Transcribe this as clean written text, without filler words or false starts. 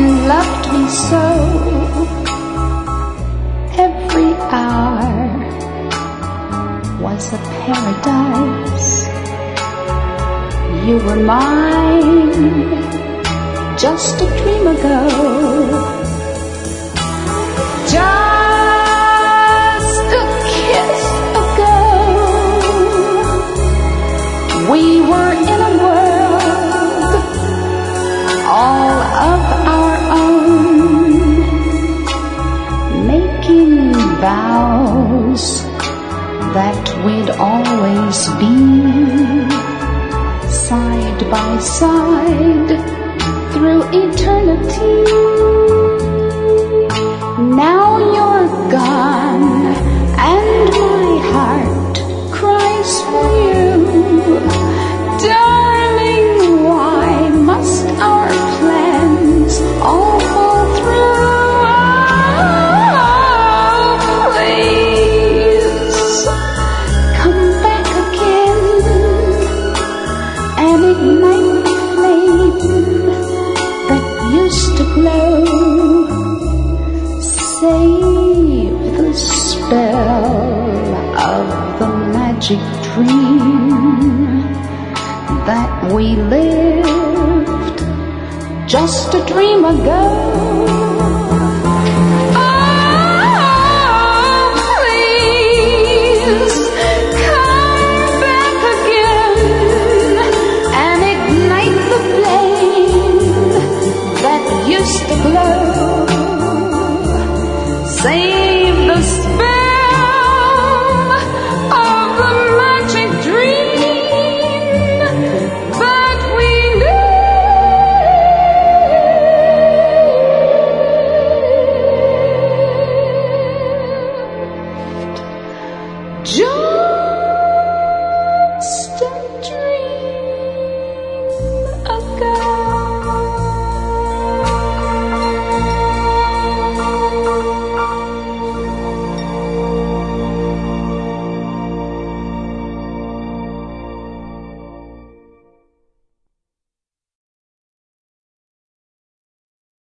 loved me so. Every hour was a paradise. You were mine just a dream ago. Just a kiss ago. We were in a world all of our own, making vows that we'd always be side by side through eternity. Now you're gone and my heart cries for you. Darling, why must our plans all fall through? Oh, please come back again and ignite the flame that used to glow. Save the spell of the magic dream that we lived just a dream ago. Oh, please come back again and ignite the flame that used to glow. Sing